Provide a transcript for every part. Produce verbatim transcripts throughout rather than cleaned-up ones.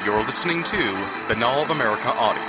You're listening to Binnall of America Audio.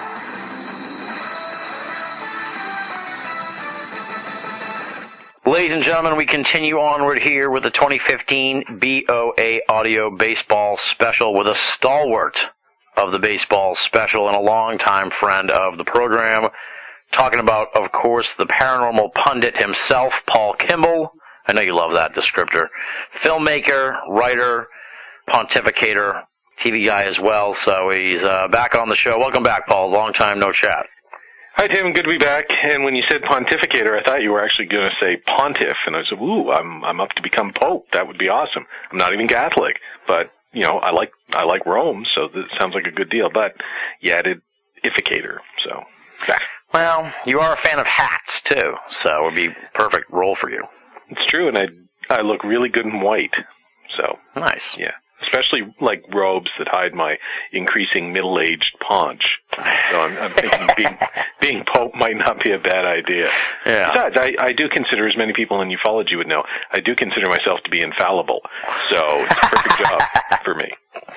Ladies and gentlemen, we continue onward here with the twenty fifteen B O A Audio Baseball Special with a stalwart of the baseball special and a longtime friend of the program. Talking about, of course, the paranormal pundit himself, Paul Kimball. I know you love that descriptor. Filmmaker, writer, pontificator, T V guy as well. So he's uh, back on the show. Welcome back, Paul. Long time no chat. Hi, Tim. Good to be back. And when you said pontificator, I thought you were actually going to say pontiff. And I said, ooh, I'm I'm up to become pope. That would be awesome. I'm not even Catholic, but you know, I like I like Rome, so this sounds like a good deal. But you added ificator, so. Yeah. Well, you are a fan of hats too, so it would be a perfect role for you. It's true, and I I look really good in white. So nice. Yeah. Especially like robes that hide my increasing middle-aged paunch. So I'm, I'm thinking being, being Pope might not be a bad idea. Yeah. Besides, I, I do consider, as many people in ufology would know, I do consider myself to be infallible. So it's a perfect job for me.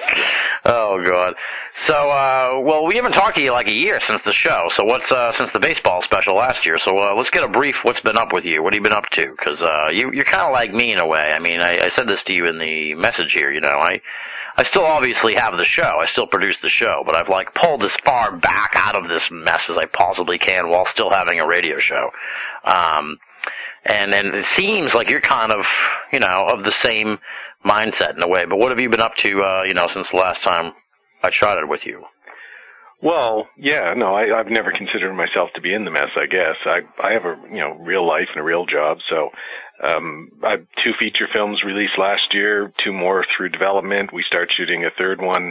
Oh, God. So, uh, well, we haven't talked to you like a year since the show. So what's, uh, since the baseball special last year. So, uh, let's get a brief what's been up with you. What have you been up to? Because, uh, you, you're kind of like me in a way. I mean, I, I said this to you in the message here, you know. I, I still obviously have the show. I still produce the show. But I've, like, pulled as far back out of this mess as I possibly can while still having a radio show. Um, and, and it seems like you're kind of, you know, of the same mindset in a way. But what have you been up to, uh, you know, since the last time I chatted with you? Well, yeah, no, I, I've never considered myself to be in the mess, I guess. I I have a, you know, real life and a real job, so um, I have two feature films released last year, two more through development. We start shooting a third one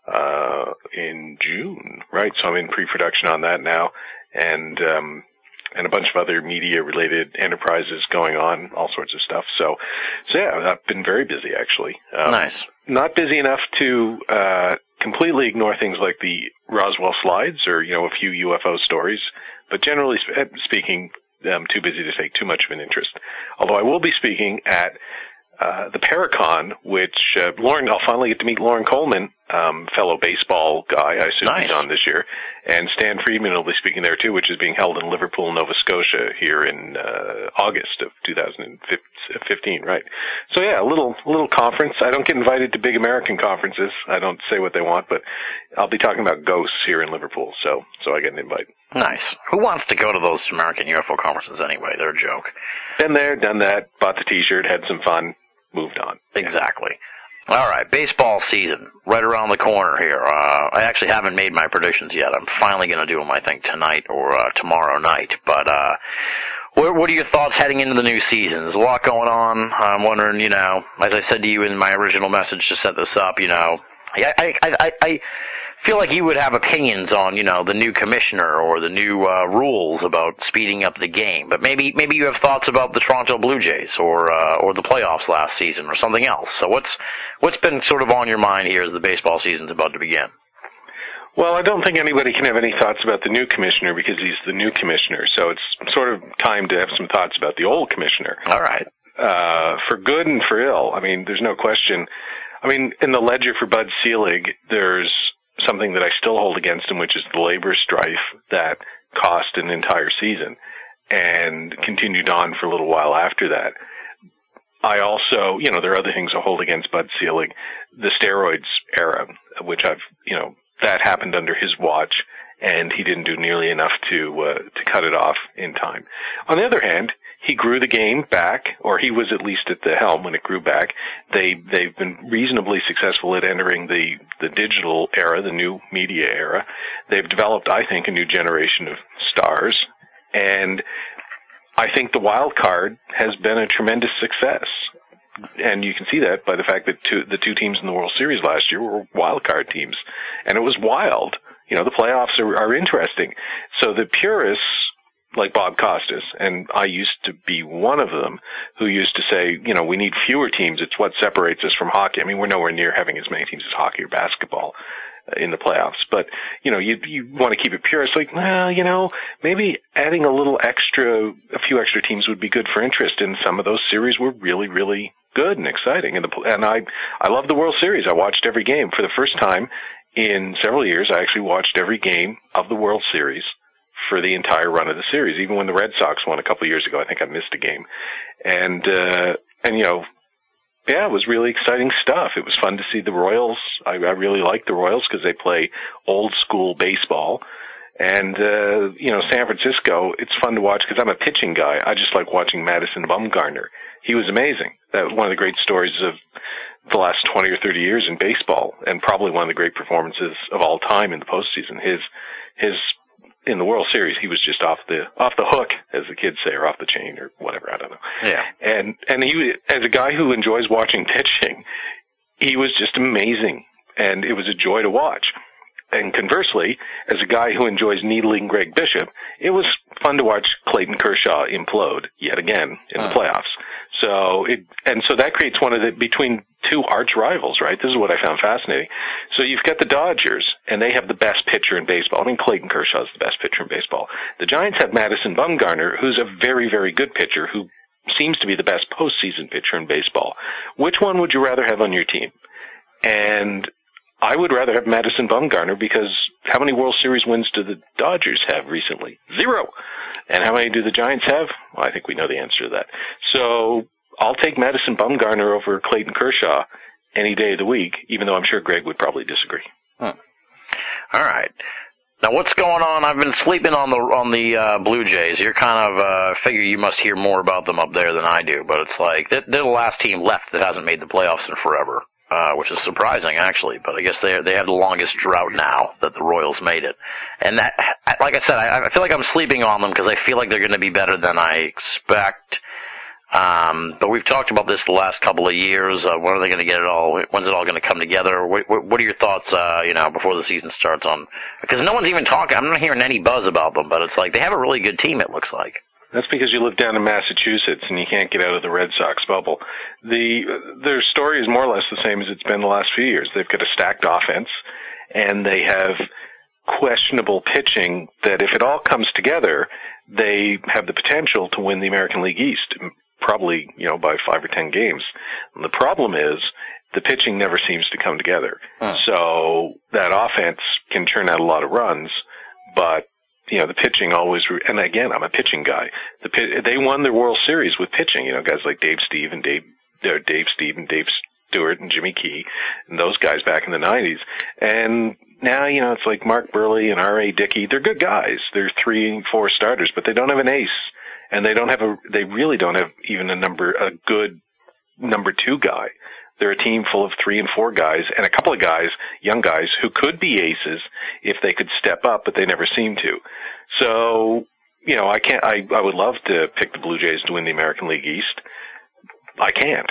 uh, in June, right? So I'm in pre-production on that now, and um, and a bunch of other media-related enterprises going on, all sorts of stuff. So, so yeah, I've been very busy, actually. Um, nice. Not busy enough to uh, completely ignore things like the Roswell slides or, you know, a few U F O stories, but generally sp- speaking, I'm too busy to take too much of an interest. Although I will be speaking at uh, the Paracon, which uh, Lauren, I'll finally get to meet Lauren Coleman, um, fellow baseball guy, I assume nice. He's on this year, and Stan Friedman will be speaking there too, which is being held in Liverpool, Nova Scotia here in uh, August of two thousand fifteen, right? So yeah, a little little conference. I don't get invited to big American conferences. I don't say what they want, but I'll be talking about ghosts here in Liverpool, so so I get an invite. Nice. Who wants to go to those American U F O conferences anyway? They're a joke. Been there, done that, bought the T-shirt, had some fun, moved on. Exactly. All right, baseball season, right around the corner here. Uh, I actually haven't made my predictions yet. I'm finally going to do them, I think, tonight or uh, tomorrow night. But uh, what, what are your thoughts heading into the new season? There's a lot going on. I'm wondering, you know, as I said to you in my original message to set this up, you know, I, I, I, I feel like you would have opinions on, you know, the new commissioner or the new uh, rules about speeding up the game. But maybe maybe you have thoughts about the Toronto Blue Jays or uh, or the playoffs last season or something else. So what's what's been sort of on your mind here as the baseball season's about to begin? Well, I don't think anybody can have any thoughts about the new commissioner because he's the new commissioner. So it's sort of time to have some thoughts about the old commissioner. All right. Uh, for good and for ill. I mean, there's no question. I mean, in the ledger for Bud Selig, there's something that I still hold against him, which is the labor strife that cost an entire season and continued on for a little while after that. I also, you know, there are other things I hold against Bud Selig. The steroids era, which I've, you know, that happened under his watch, and he didn't do nearly enough to uh, to cut it off in time. On the other hand, he grew the game back, or he was at least at the helm when it grew back. They, they've been reasonably successful at entering the, the digital era, the new media era. They've developed, I think, a new generation of stars. And I think the wild card has been a tremendous success. And you can see that by the fact that two, the two teams in the World Series last year were wild card teams. And it was wild. You know, the playoffs are, are interesting. So the purists, like Bob Costas, and I used to be one of them, who used to say, you know, we need fewer teams. It's what separates us from hockey. I mean, we're nowhere near having as many teams as hockey or basketball in the playoffs. But, you know, you you want to keep it pure. It's like, well, you know, maybe adding a little extra, a few extra teams would be good for interest. And some of those series were really, really good and exciting. And, the, and I, I love the World Series. I watched every game. For the first time in several years, I actually watched every game of the World Series for the entire run of the series. Even when the Red Sox won a couple of years ago, I think I missed a game. And, uh, and, you know, yeah, it was really exciting stuff. It was fun to see the Royals. I, I really like the Royals because they play old school baseball. And, uh, you know, San Francisco, it's fun to watch because I'm a pitching guy. I just like watching Madison Bumgarner. He was amazing. That was one of the great stories of the last twenty or thirty years in baseball, and probably one of the great performances of all time in the postseason. His, his, in the World Series, he was just off the, off the hook, as the kids say, or off the chain, or whatever, I don't know. Yeah. And, and he, as a guy who enjoys watching pitching, he was just amazing, and it was a joy to watch. And conversely, as a guy who enjoys needling Greg Bishop, it was fun to watch Clayton Kershaw implode yet again in the playoffs. So it, and so that creates one of the, between two arch rivals, right? This is what I found fascinating. So you've got the Dodgers, and they have the best pitcher in baseball. I mean, Clayton Kershaw is the best pitcher in baseball. The Giants have Madison Bumgarner, who's a very, very good pitcher, who seems to be the best postseason pitcher in baseball. Which one would you rather have on your team? And I would rather have Madison Bumgarner because how many World Series wins do the Dodgers have recently? Zero. And how many do the Giants have? Well, I think we know the answer to that. So I'll take Madison Bumgarner over Clayton Kershaw any day of the week, even though I'm sure Greg would probably disagree. Hmm. All right. Now, what's going on? I've been sleeping on the on the uh, Blue Jays. You're kind of uh, figure you must hear more about them up there than I do, but it's like they're, they're the last team left that hasn't made the playoffs in forever. Uh, which is surprising, actually, but I guess they they have the longest drought now that the Royals made it. And that, like I said, I, I feel like I'm sleeping on them because I feel like they're going to be better than I expect. Um, but we've talked about this the last couple of years. Uh, when are they going to get it all? When's it all going to come together? What, what, what are your thoughts, uh, you know, before the season starts on? Because no one's even talking. I'm not hearing any buzz about them, but it's like they have a really good team, it looks like. That's because you live down in Massachusetts and you can't get out of the Red Sox bubble. The their story is more or less the same as it's been the last few years. They've got a stacked offense, and they have questionable pitching that, if it all comes together, they have the potential to win the American League East, probably, you know, by five or ten games. And the problem is the pitching never seems to come together. Huh. So that offense can turn out a lot of runs, but you know, the pitching always, and again, I'm a pitching guy. The they won their World Series with pitching. You know, guys like Dave Steve and Dave, uh, Dave Steve and Dave Stewart and Jimmy Key, and those guys back in the nineties. And now, you know, it's like Mark Burley and R A Dickey. They're good guys. They're three and four starters, but they don't have an ace, and they don't have a. They really don't have even a number, a good number two guy. They're a team full of three and four guys and a couple of guys, young guys, who could be aces if they could step up, but they never seem to. So, you know, I can't, I, I would love to pick the Blue Jays to win the American League East. I can't,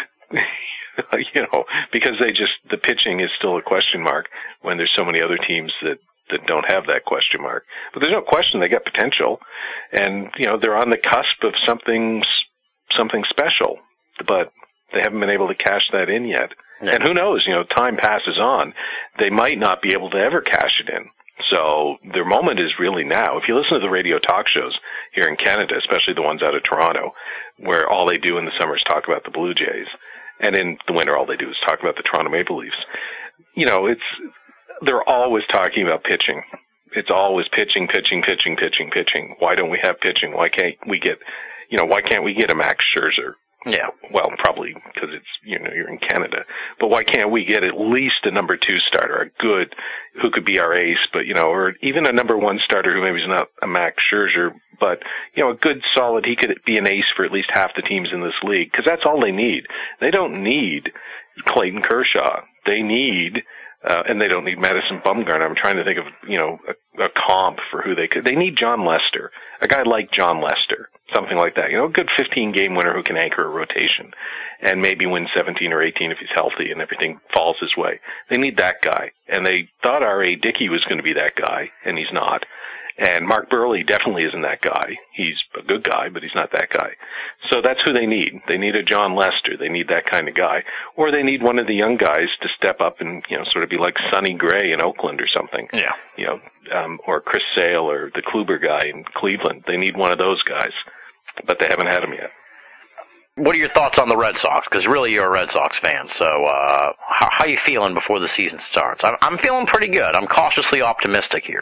you know, because they just, the pitching is still a question mark when there's so many other teams that, that don't have that question mark. But there's no question they got potential, and, you know, they're on the cusp of something, something special, but they haven't been able to cash that in yet. Yeah. And who knows, you know, time passes on. They might not be able to ever cash it in. So their moment is really now. If you listen to the radio talk shows here in Canada, especially the ones out of Toronto, where all they do in the summer is talk about the Blue Jays, and in the winter all they do is talk about the Toronto Maple Leafs, you know, it's, they're always talking about pitching. It's always pitching, pitching, pitching, pitching, pitching. Why don't we have pitching? Why can't we get, you know, why can't we get a Max Scherzer? Yeah, well, probably because it's, you know, you're in Canada. But why can't we get at least a number two starter, a good, who could be our ace, but, you know, or even a number one starter who maybe is not a Max Scherzer, but, you know, a good solid, he could be an ace for at least half the teams in this league, because that's all they need. They don't need Clayton Kershaw. They need, uh, and they don't need Madison Bumgarner. I'm trying to think of, you know, a, a comp for who they could. They need John Lester, a guy like John Lester. Something like that. You know, a good fifteen-game winner who can anchor a rotation and maybe win seventeen or eighteen if he's healthy and everything falls his way. They need that guy. And they thought R A Dickey was going to be that guy, and he's not. And Mark Burley definitely isn't that guy. He's a good guy, but he's not that guy. So that's who they need. They need a John Lester. They need that kind of guy. Or they need one of the young guys to step up and, you know, sort of be like Sonny Gray in Oakland or something. Yeah. You know, um, or Chris Sale or the Kluber guy in Cleveland. They need one of those guys. But they haven't had him yet. What are your thoughts on the Red Sox? Because really you're a Red Sox fan. So uh, how, how are you feeling before the season starts? I'm, I'm feeling pretty good. I'm cautiously optimistic here.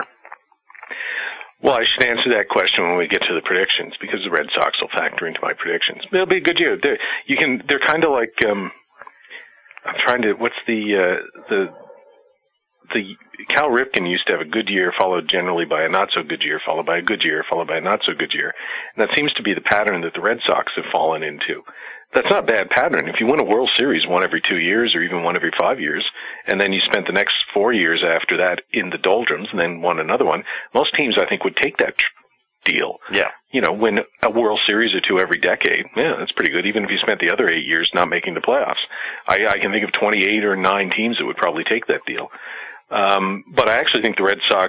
Well, I should answer that question when we get to the predictions, because the Red Sox will factor into my predictions. It'll be a good year. They're, you can. They're kind of like. Um, I'm trying to. What's the uh, the the Cal Ripken used to have a good year followed generally by a not so good year, followed by a good year, followed by a not so good year, and that seems to be the pattern that the Red Sox have fallen into. That's not a bad pattern. If you win a World Series one every two years or even one every five years, and then you spent the next four years after that in the doldrums and then won another one, most teams, I think, would take that deal. Yeah. You know, win a World Series or two every decade. Yeah, that's pretty good, even if you spent the other eight years not making the playoffs. I, I can think of twenty-eight or nine teams that would probably take that deal. Um, but I actually think the Red Sox,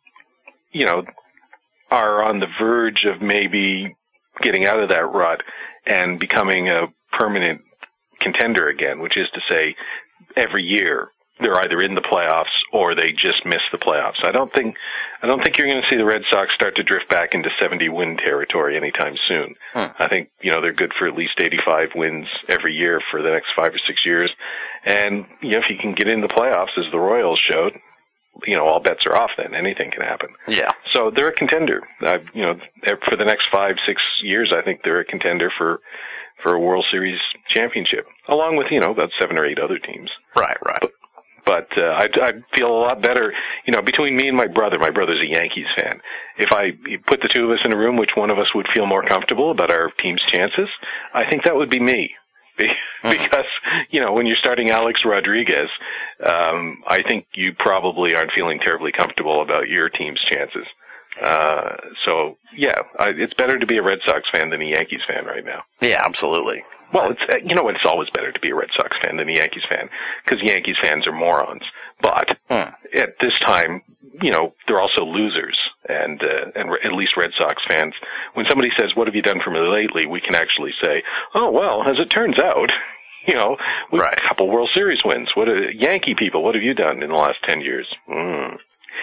you know, are on the verge of maybe getting out of that rut and becoming a permanent contender again, which is to say every year they're either in the playoffs or they just miss the playoffs. I don't think I don't think you're going to see the Red Sox start to drift back into seventy win territory anytime soon. Hmm. I think, you know, they're good for at least eighty-five wins every year for the next five or six years. And, you know, if you can get in the playoffs, as the Royals showed, you know, all bets are off then. Anything can happen. Yeah. So they're a contender. Uh, you know, for the next five, six years, I think they're a contender for for a World Series championship, along with, you know, about seven or eight other teams. Right, right. But, but uh, I I feel a lot better, you know, between me and my brother. My brother's a Yankees fan. If I put the two of us in a room, which one of us would feel more comfortable about our team's chances? I think that would be me. Because, you know, when you're starting Alex Rodriguez, um, I think you probably aren't feeling terribly comfortable about your team's chances. Uh, so, yeah, I, it's better to be a Red Sox fan than a Yankees fan right now. Yeah, absolutely. Well, it's, you know what, it's always better to be a Red Sox fan than a Yankees fan, because Yankees fans are morons. But hmm. at this time, you know, they're also losers. And, uh, and at least Red Sox fans, when somebody says, what have you done for me lately, we can actually say, oh, well, as it turns out, you know, we've right. a couple World Series wins. What are, Yankee people, what have you done in the last ten years? Mm.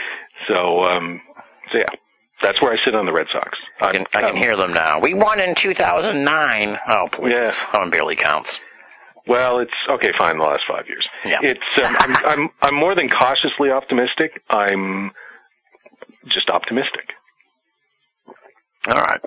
So, um, so yeah, that's where I sit on the Red Sox. I can, I can hear them now. We won in two thousand nine. Oh, please. Yeah. That one barely counts. Well, it's okay. Fine. The last five years. Yeah. It's. Um, I'm. I'm. I'm more than cautiously optimistic. I'm just optimistic. All right.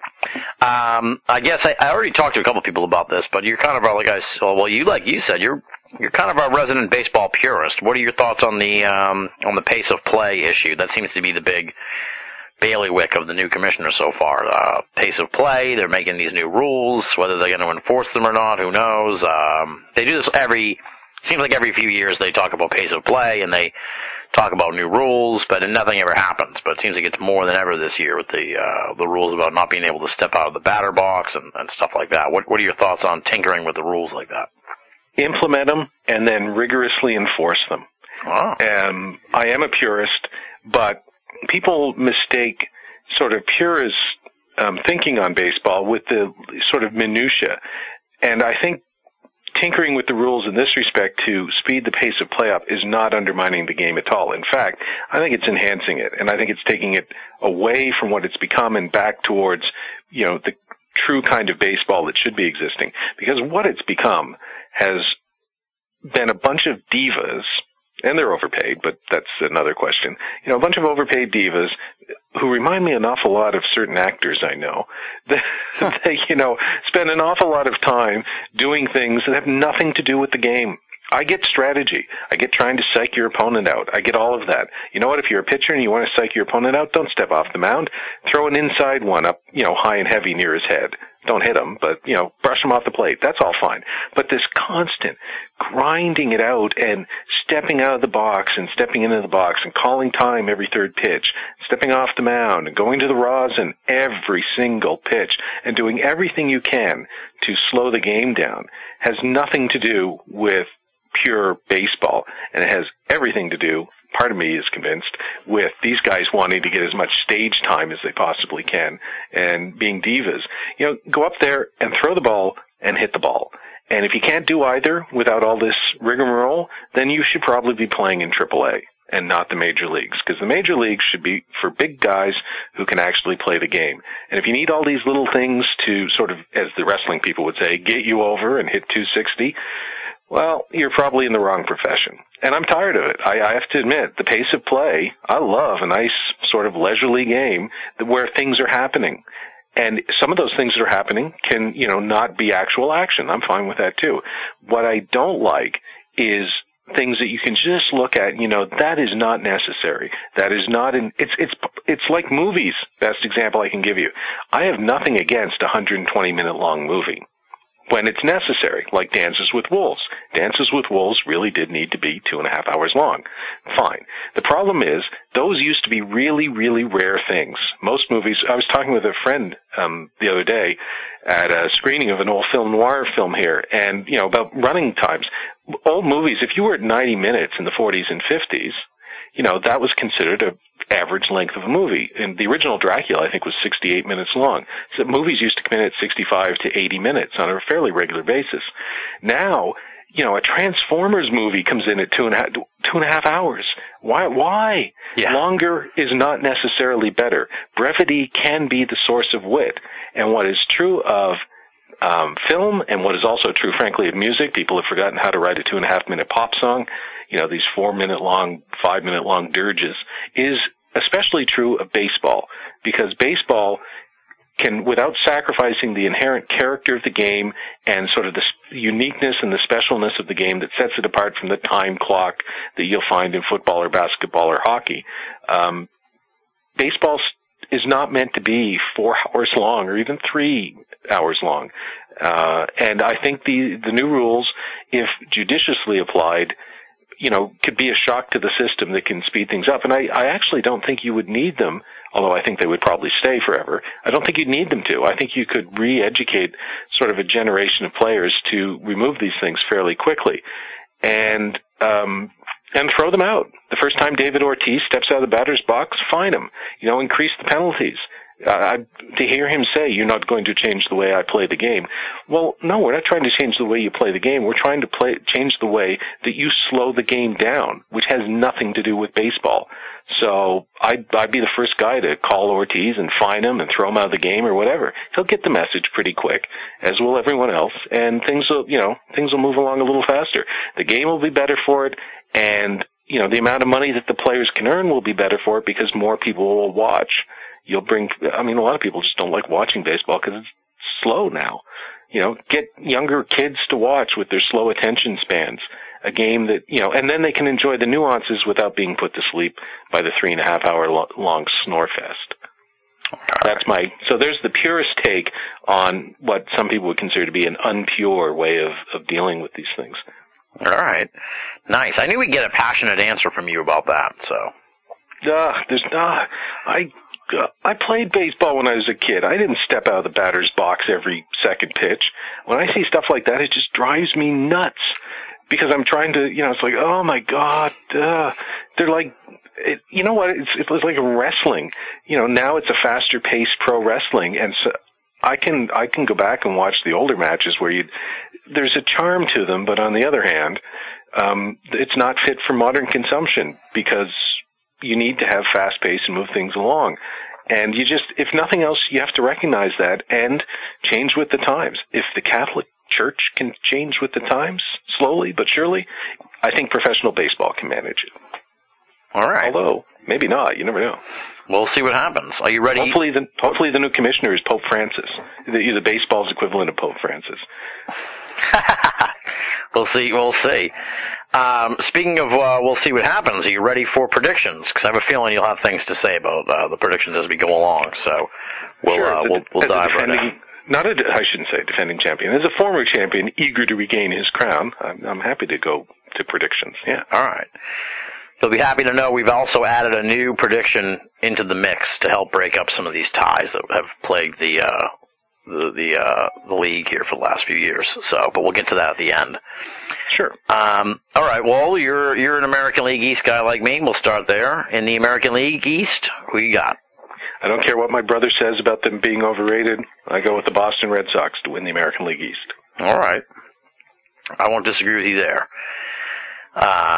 Um, I guess I, I already talked to a couple of people about this, but you're kind of our like I well, you like you said you're you're kind of our resident baseball purist. What are your thoughts on the um, on the pace of play issue? That seems to be the big bailiwick of the new commissioner so far. Uh, pace of play. They're making these new rules. Whether they're going to enforce them or not, who knows? Um, they do this every. Seems like every few years they talk about pace of play and they talk about new rules, but nothing ever happens. But it seems like it's more than ever this year with the uh, the rules about not being able to step out of the batter box and, and stuff like that. What what are your thoughts on tinkering with the rules like that? Implement them and then rigorously enforce them. Wow. Um, I am a purist, but people mistake sort of purist um, thinking on baseball with the sort of minutia, and I think tinkering with the rules in this respect to speed the pace of play up is not undermining the game at all. In fact, I think it's enhancing it, and I think it's taking it away from what it's become and back towards, you know, the true kind of baseball that should be existing. Because what it's become has been a bunch of divas, and they're overpaid, but that's another question. You know, a bunch of overpaid divas who remind me an awful lot of certain actors I know. They, they, you know, spend an awful lot of time doing things that have nothing to do with the game. I get strategy. I get trying to psych your opponent out. I get all of that. You know what? If you're a pitcher and you want to psych your opponent out, don't step off the mound. Throw an inside one up, you know, high and heavy near his head. Don't hit him, but, you know, brush him off the plate. That's all fine. But this constant grinding it out and stepping out of the box and stepping into the box and calling time every third pitch, stepping off the mound and going to the rosin every single pitch and doing everything you can to slow the game down has nothing to do with pure baseball, and it has everything to do, part of me is convinced, with these guys wanting to get as much stage time as they possibly can and being divas. You know, go up there and throw the ball and hit the ball. And if you can't do either without all this rigmarole, then you should probably be playing in triple A. and not the major leagues, because the major leagues should be for big guys who can actually play the game. And if you need all these little things to sort of, as the wrestling people would say, get you over and hit two sixty, well, you're probably in the wrong profession. And I'm tired of it. I, I have to admit, the pace of play, I love a nice sort of leisurely game where things are happening. And some of those things that are happening can, you know, not be actual action. I'm fine with that too. What I don't like is things that you can just look at, you know, that is not necessary. That is not in, it's, it's, it's like movies. Best example I can give you. I have nothing against a one hundred twenty minute long movie when it's necessary, like Dances with Wolves. Dances with Wolves really did need to be two and a half hours long. Fine. The problem is, those used to be really, really rare things. Most movies, I was talking with a friend um, the other day at a screening of an old film noir film here, and, you know, about running times. Old movies, if you were at ninety minutes in the forties and fifties, you know, that was considered a average length of a movie. And the original Dracula, I think, was sixty-eight minutes long. So movies used to come in at sixty-five to eighty minutes on a fairly regular basis. Now, you know, a Transformers movie comes in at two and a half, two and a half hours. Why? Why? Yeah. Longer is not necessarily better. Brevity can be the source of wit. And what is true of um, film, and what is also true, frankly, of music, people have forgotten how to write a two and a half minute pop song. You know, these four minute long, five minute long dirges, is especially true of baseball, because baseball can, without sacrificing the inherent character of the game and sort of the uniqueness and the specialness of the game that sets it apart from the time clock that you'll find in football or basketball or hockey, um, baseball is not meant to be four hours long or even three hours long. Uh, and I think the, the new rules, if judiciously applied, you know, could be a shock to the system that can speed things up. And I, I actually don't think you would need them, although I think they would probably stay forever. I don't think you'd need them to. I think you could re-educate sort of a generation of players to remove these things fairly quickly and, um, and throw them out. The first time David Ortiz steps out of the batter's box, fine him. You know, increase the penalties. Uh, to hear him say, you're not going to change the way I play the game. Well, no, we're not trying to change the way you play the game. We're trying to play, change the way that you slow the game down, which has nothing to do with baseball. So I'd, I'd be the first guy to call Ortiz and fine him and throw him out of the game or whatever. He'll get the message pretty quick, as will everyone else, and things will, you know, things will move along a little faster. The game will be better for it, and, you know, the amount of money that the players can earn will be better for it because more people will watch. You'll bring, I mean, a lot of people just don't like watching baseball because it's slow now. You know, get younger kids to watch with their slow attention spans, a game that, you know, and then they can enjoy the nuances without being put to sleep by the three and a half hour long snore fest. That's my, so there's the purest take on what some people would consider to be an unpure way of, of dealing with these things. All right. Nice. I knew we'd get a passionate answer from you about that, so. Uh, there's, uh, I, Uh, I played baseball when I was a kid. I didn't step out of the batter's box every second pitch. When I see stuff like that, it just drives me nuts because I'm trying to, you know, it's like, oh my God, uh, they're like, it, you know what? It's, it's like wrestling. You know, now it's a faster paced pro wrestling. And so I can, I can go back and watch the older matches where you, there's a charm to them, but on the other hand, um, it's not fit for modern consumption because you need to have fast pace and move things along. And you just, if nothing else, you have to recognize that and change with the times. If the Catholic Church can change with the times, slowly but surely, I think professional baseball can manage it. All right. Although, maybe not. You never know. We'll see what happens. Are you ready? Hopefully the, hopefully the new commissioner is Pope Francis. The, the baseball's equivalent of Pope Francis. We'll see. We'll see. Um, speaking of, uh, we'll see what happens. Are you ready for predictions? Because I have a feeling you'll have things to say about uh, the predictions as we go along. So we'll sure. uh, we'll, we'll dive right in. Not a, I shouldn't say defending champion. As a former champion, eager to regain his crown, I'm, I'm happy to go to predictions. Yeah. All right. You'll be happy to know we've also added a new prediction into the mix to help break up some of these ties that have plagued the uh, the the, uh, the league here for the last few years. So, but we'll get to that at the end. Sure. Um, all right. Well, you're you're an American League East guy like me. We'll start there. In the American League East, who you got? I don't care what my brother says about them being overrated. I go with the Boston Red Sox to win the American League East. All right. I won't disagree with you there. Uh,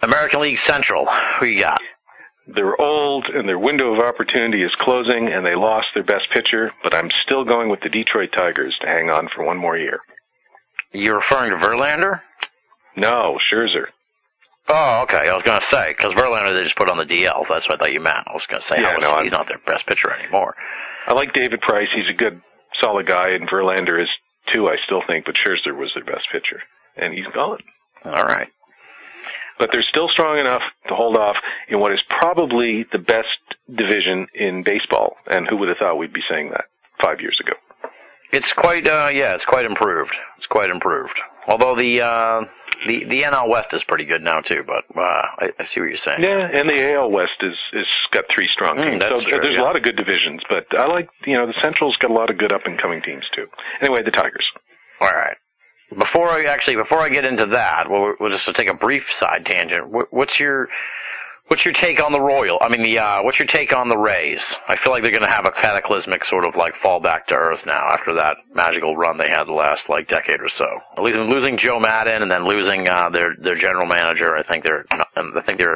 American League Central, who you got? They're old, and their window of opportunity is closing, and they lost their best pitcher, but I'm still going with the Detroit Tigers to hang on for one more year. You're referring to Verlander? No, Scherzer. Oh, okay. I was going to say, because Verlander they just put on the D L. That's what I thought you meant. I was going to say, yeah, was, no, he's not their best pitcher anymore. I like David Price. He's a good, solid guy, and Verlander is too, I still think, but Scherzer was their best pitcher, and he's gone. All right. But they're still strong enough to hold off in what is probably the best division in baseball, and who would have thought we'd be saying that five years ago? It's quite, uh, yeah, it's quite improved. It's quite improved. Although the, uh, the, the N L West is pretty good now too, but, uh, I, I see what you're saying. Yeah, and the A L West is, is got three strong Mm, teams. that's so true, there's yeah. a lot of good divisions, but I like, you know, the Central's got a lot of good up and coming teams too. Anyway, the Tigers. All right. Before I actually, before I get into that, we'll, we'll just take a brief side tangent. What, what's your, what's your take on the Royal? I mean, the, uh, what's your take on the Rays? I feel like they're going to have a cataclysmic sort of like fall back to earth now after that magical run they had the last like decade or so. Losing, losing Joe Madden and then losing uh, their their general manager. I think they're, I think they're,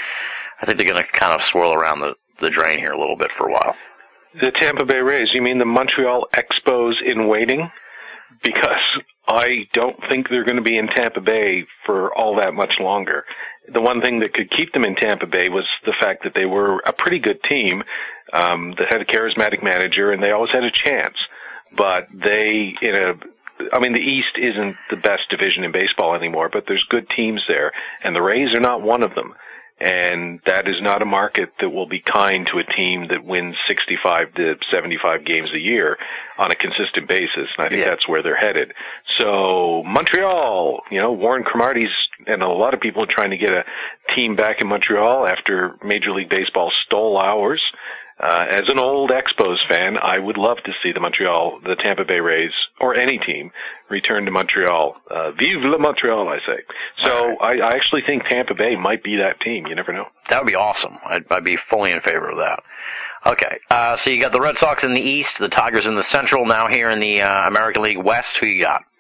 I think they're going to kind of swirl around the the drain here a little bit for a while. The Tampa Bay Rays. You mean the Montreal Expos in waiting? Because I don't think they're going to be in Tampa Bay for all that much longer. The one thing that could keep them in Tampa Bay was the fact that they were a pretty good team um, that had a charismatic manager, and they always had a chance. But they, in a, I mean, the East isn't the best division in baseball anymore, but there's good teams there, and the Rays are not one of them. And that is not a market that will be kind to a team that wins sixty-five to seventy-five games a year on a consistent basis. And I think yeah. that's where they're headed. So Montreal, you know, Warren Cromartie's and a lot of people are trying to get a team back in Montreal after Major League Baseball stole ours. Uh, as an old Expos fan, I would love to see the Montreal, the Tampa Bay Rays, or any team return to Montreal. Uh, vive le Montreal, I say. So right. I, I actually think Tampa Bay might be that team. You never know. That would be awesome. I'd, I'd be fully in favor of that. Okay, uh, so you got the Red Sox in the East, the Tigers in the Central, now here in the uh, American League West. Who you got?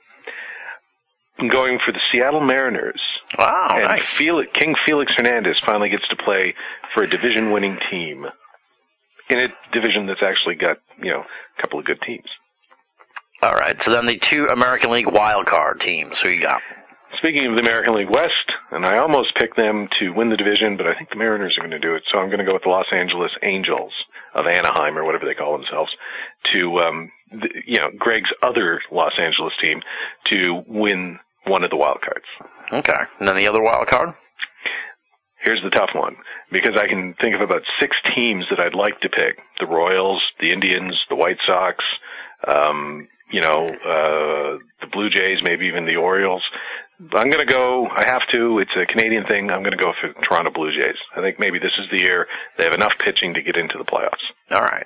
I'm going for the Seattle Mariners. Wow, and nice. Felix, King Felix Hernandez finally gets to play for a division-winning team in a division that's actually got, you know, a couple of good teams. All right, so then the two American League wildcard teams. Who you got? Speaking of the American League West, and I almost picked them to win the division, but I think the Mariners are going to do it, so I'm going to go with the Los Angeles Angels of Anaheim, or whatever they call themselves, to, um, the, you know, Greg's other Los Angeles team to win one of the wild cards. Okay, and then the other wild card? Here's the tough one, because I can think of about six teams that I'd like to pick. The Royals, the Indians, the White Sox, um, you know, uh, the Blue Jays, maybe even the Orioles. I'm going to go, I have to, it's a Canadian thing, I'm going to go for Toronto Blue Jays. I think maybe this is the year they have enough pitching to get into the playoffs. All right.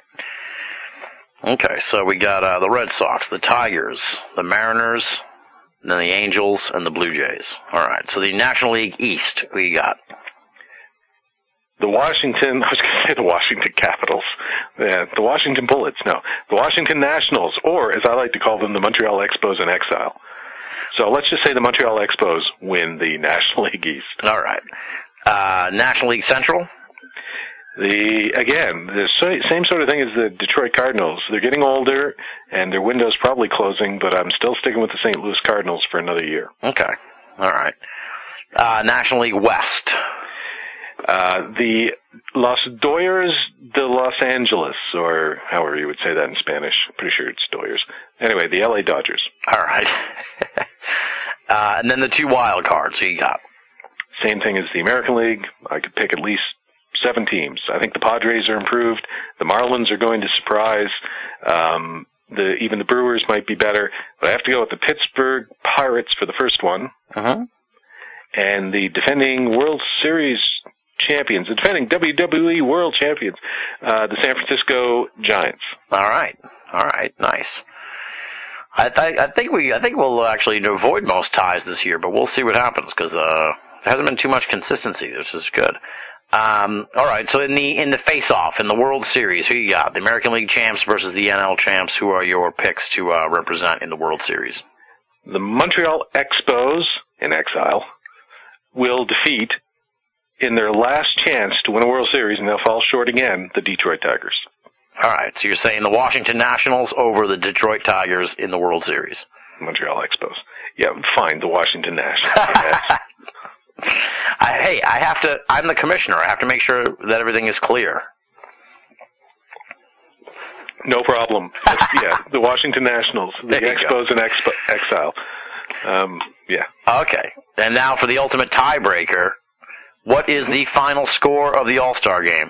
Okay, so we got uh, the Red Sox, the Tigers, the Mariners, then the Angels, and the Blue Jays. All right, so the National League East, who you got? The Washington, I was going to say the Washington Capitals, yeah, the Washington Bullets, no, the Washington Nationals, or as I like to call them, the Montreal Expos in exile. So let's just say the Montreal Expos win the National League East. All right. Uh, National League Central? The, again, the same sort of thing as the Detroit Cardinals. They're getting older, and their window's probably closing, but I'm still sticking with the Saint Louis Cardinals for another year. Okay. All right. Uh, National League West? Uh, the Los Doyers de Los Angeles, or however you would say that in Spanish. Pretty sure it's Doyers. Anyway, the L A Dodgers. All right. uh, and then the two wild cards, who you got? Same thing as the American League. I could pick at least seven teams. I think the Padres are improved. The Marlins are going to surprise. Um, the, even the Brewers might be better. But I have to go with the Pittsburgh Pirates for the first one. Uh-huh. And the defending World Series champions, the defending W W E World Champions, uh, the San Francisco Giants. All right, all right, nice. I, th- I think we, I think we'll actually avoid most ties this year, but we'll see what happens because uh, there hasn't been too much consistency. This is good. Um, all right, so in the in the face-off in the World Series, who you got? The American League champs versus the N L champs. Who are your picks to uh, represent in the World Series? The Montreal Expos in exile will defeat in their last chance to win a World Series, and they'll fall short again, the Detroit Tigers. All right, so you're saying the Washington Nationals over the Detroit Tigers in the World Series. Montreal Expos. Yeah, fine, the Washington Nationals. Yes. I, hey, I have to, I'm the commissioner. I have to make sure that everything is clear. No problem. Yeah, the Washington Nationals, the Expos and Expo, Exile. Um, yeah. Okay, and now for the ultimate tiebreaker, what is the final score of the All-Star game?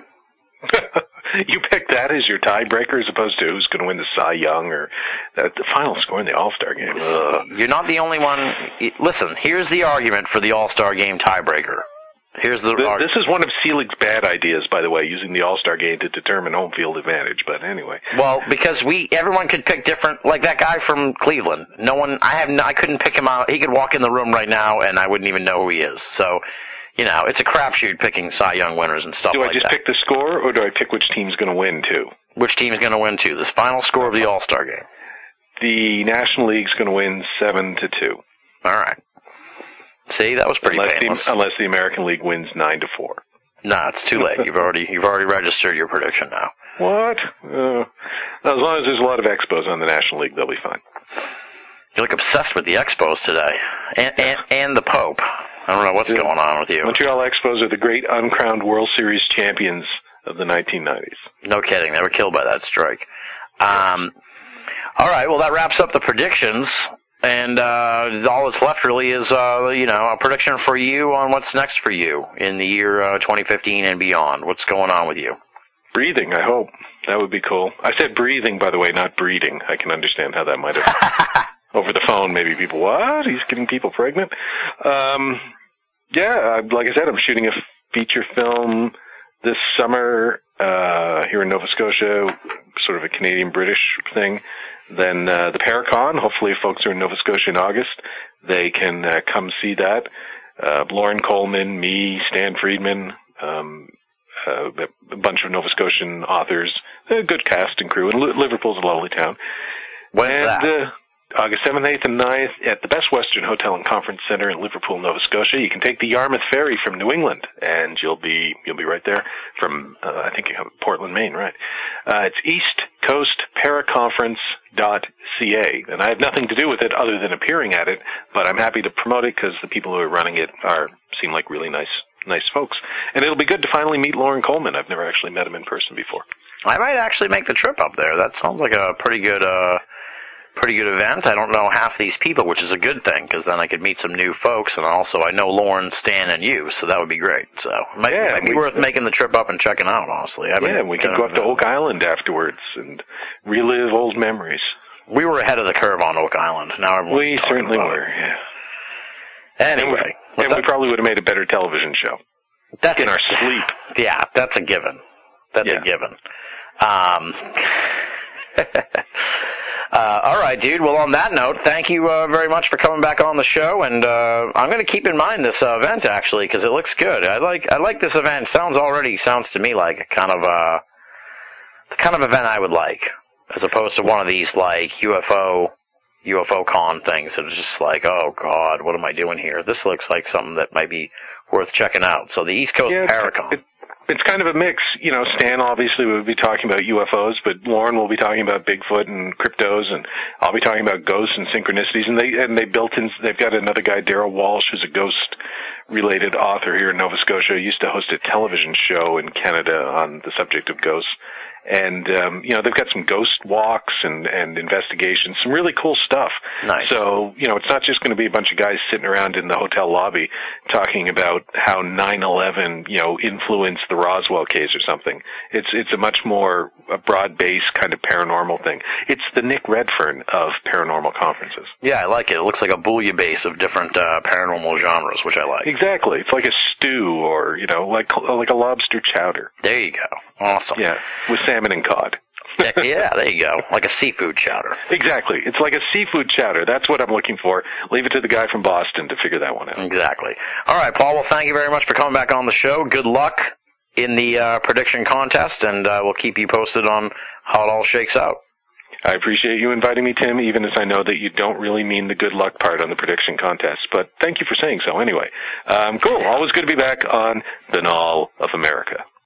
You picked that as your tiebreaker as opposed to who's going to win the Cy Young or uh, the final score in the All-Star game. Ugh. You're not the only one. Listen, here's the argument for the All-Star game tiebreaker. Here's the. This, arg- this is one of Selig's bad ideas, by the way, using the All-Star game to determine home field advantage. But anyway. Well, because we everyone could pick different. Like that guy from Cleveland. No one. I have. No, I couldn't pick him out. He could walk in the room right now, and I wouldn't even know who he is. So. You know, it's a crapshoot picking Cy Young winners and stuff like that. Do I just that. pick the score, or do I pick which team's going to win, too? Which team's going to win, too? The final score of the All-Star game. The National League's going to win seven to two. All right. See, that was pretty unless painless. The, unless the American League wins nine to four. Nah, it's too late. You've already you've already registered your prediction now. What? Uh, as long as there's a lot of Expos on the National League, they'll be fine. You look obsessed with the Expos today. And, and, and the Pope. I don't know what's going on with you. Montreal Expos are the great uncrowned World Series champions of the nineteen nineties. No kidding. They were killed by that strike. Um, all right. Well, that wraps up the predictions. And uh, all that's left really is, uh, you know, a prediction for you on what's next for you in the year uh, twenty fifteen and beyond. What's going on with you? Breathing, I hope. That would be cool. I said breathing, by the way, not breeding. I can understand how that might have... Over the phone, maybe people, what? He's getting people pregnant? Um, yeah, like I said, I'm shooting a feature film this summer uh, here in Nova Scotia, sort of a Canadian-British thing. Then uh, the Paracon, hopefully if folks are in Nova Scotia in August, they can uh, come see that. Uh, Lauren Coleman, me, Stan Friedman, um, uh, a bunch of Nova Scotian authors, a good cast and crew, and Liverpool's a lovely town. When's and, that? Uh, August seventh, eighth, and ninth at the Best Western Hotel and Conference Center in Liverpool, Nova Scotia. You can take the Yarmouth Ferry from New England, and you'll be you'll be right there from uh, I think Portland, Maine, right? Uh, it's east coast paraconference dot c a, and I have nothing to do with it other than appearing at it, but I'm happy to promote it because the people who are running it are seem like really nice nice folks, and it'll be good to finally meet Lauren Coleman. I've never actually met him in person before. I might actually make the trip up there. That sounds like a pretty good. Uh Pretty good event. I don't know half these people, which is a good thing, because then I could meet some new folks, and also I know Lauren, Stan, and you, so that would be great. So it might, yeah, might be we, worth making the trip up and checking out, honestly. I mean, yeah, we could go up to Oak Island afterwards and relive old memories. We were ahead of the curve on Oak Island. Now everyone's We certainly were, it. yeah. Anyway. And, we, and we probably would have made a better television show. That's in a, our sleep. Yeah, that's a given. That's yeah. a given. Um... Uh, all right, dude. Well, on that note, thank you uh, very much for coming back on the show, and uh, I'm going to keep in mind this uh, event actually because it looks good. I like I like this event. Sounds already sounds to me like a kind of uh, the kind of event I would like, as opposed to one of these like U F O U F O con things that are just like, oh God, what am I doing here? This looks like something that might be worth checking out. So the East Coast yeah, Paracon. It, It's kind of a mix. You know, Stan obviously will be talking about U F Os, but Lauren will be talking about Bigfoot and cryptos, and I'll be talking about ghosts and synchronicities. And they and they built in. They've got another guy, Daryl Walsh, who's a ghost-related author here in Nova Scotia. He used to host a television show in Canada on the subject of ghosts. And, um, you know, they've got some ghost walks and, and investigations, some really cool stuff. Nice. So, you know, it's not just going to be a bunch of guys sitting around in the hotel lobby talking about how nine eleven, you know, influenced the Roswell case or something. It's, it's a much more a broad-based kind of paranormal thing. It's the Nick Redfern of paranormal conferences. Yeah, I like it. It looks like a bouillabaisse of different uh, paranormal genres, which I like. Exactly. It's like a stew or, you know, like like a lobster chowder. There you go. Awesome. Yeah, with salmon and cod. Yeah, there you go. Like a seafood chowder. Exactly. It's like a seafood chowder. That's what I'm looking for. Leave it to the guy from Boston to figure that one out. Exactly. All right, Paul, well, thank you very much for coming back on the show. Good luck in the uh, prediction contest, and uh, we'll keep you posted on how it all shakes out. I appreciate you inviting me, Tim, even as I know that you don't really mean the good luck part on the prediction contest. But thank you for saying so anyway. Um, cool. Always good to be back on Binnall of America.